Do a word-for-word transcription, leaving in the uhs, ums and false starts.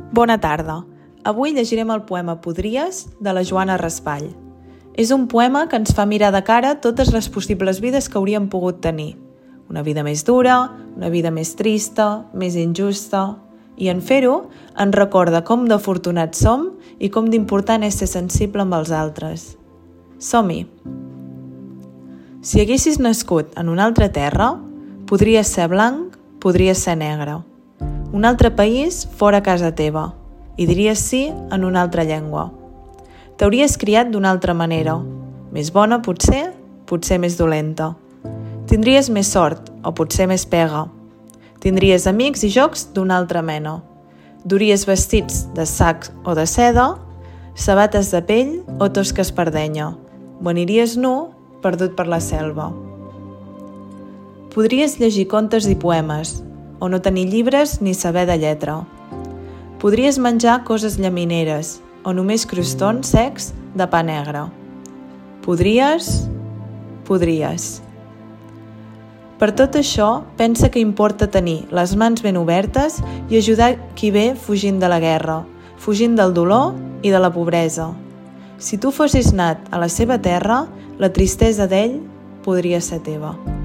Bona tarda. Avui llegirem el poema Podries, de la Joana Raspall. És un poema que ens fa mirar de cara totes les possibles vides que hauríem pogut tenir. Una vida més dura, una vida més trista, més injusta... I en fer-ho, ens recorda com d'afortunats som i com d'important és ser sensible amb els altres. Som-hi! Si haguessis nascut en una altra terra, podries ser blanc, podries ser negre. Un altre país fora casa teva, i diries sí en una altra llengua. T'hauries criat d'una altra manera, més bona potser, potser més dolenta. Tindries més sort, o potser més pega. Tindries amics i jocs d'una altra mena. Duries vestits de sac o de seda, sabates de pell o tosca espardenya. Veniries nu, perdut per la selva. Podries llegir contes i poemes, o no tenir llibres ni saber de lletra. Podries menjar coses llamineres, o només crostons secs de pa negre. Podries... podries... Per tot això, pensa que importa tenir les mans ben obertes i ajudar qui ve fugint de la guerra, fugint del dolor i de la pobresa. Si tu fossis nat a la seva terra, la tristesa d'ell podria ser teva.